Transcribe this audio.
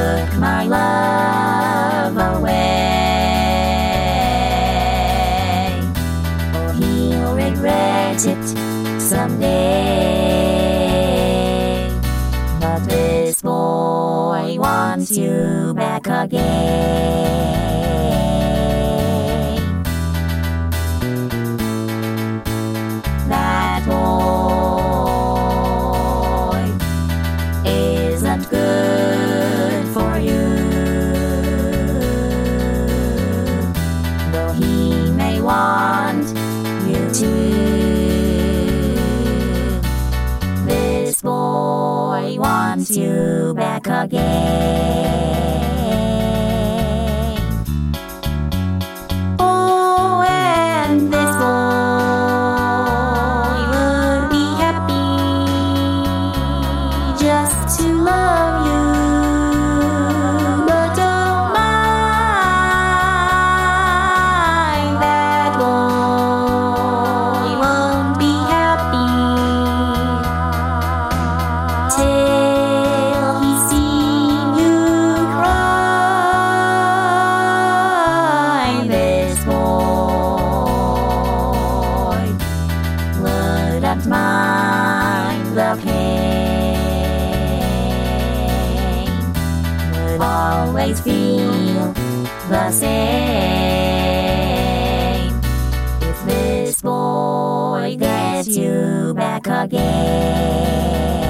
took my love away. Oh, he'll regret it someday. But this boy wants you back again. That boy isn't good for you. Though he may want you to, this boy wants you back again. Oh, and this boy would be happy just to love you, but don't mind, that boy won't be happy till he's seen you cry. This boy wouldn't mind the pain, would always feel the same if this boy gets you back again.